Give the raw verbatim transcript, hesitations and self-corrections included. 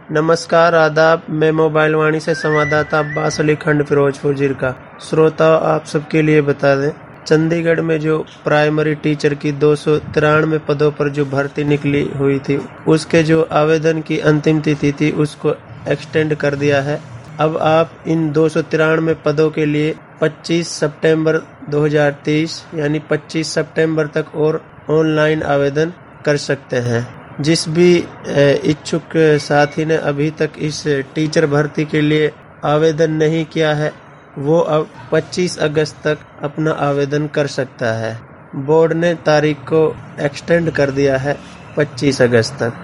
नमस्कार, आदाब। मैं मोबाइल वाणी से संवाददाता अब्बास अली खंड फिरोजपुर जिरका। श्रोता, आप सबके लिए बता दें, चंडीगढ़ में जो प्राइमरी टीचर की दो सौ तिरानवे पदों पर जो भर्ती निकली हुई थी, उसके जो आवेदन की अंतिम तिथि थी उसको एक्सटेंड कर दिया है। अब आप इन दो सौ तिरानवे पदों के लिए पच्चीस सितंबर दो हज़ार तेईस यानी पच्चीस सितंबर तक और ऑनलाइन आवेदन कर सकते हैं। जिस भी इच्छुक साथी ने अभी तक इस टीचर भर्ती के लिए आवेदन नहीं किया है, वो अब पच्चीस अगस्त तक अपना आवेदन कर सकता है। बोर्ड ने तारीख को एक्सटेंड कर दिया है पच्चीस अगस्त तक।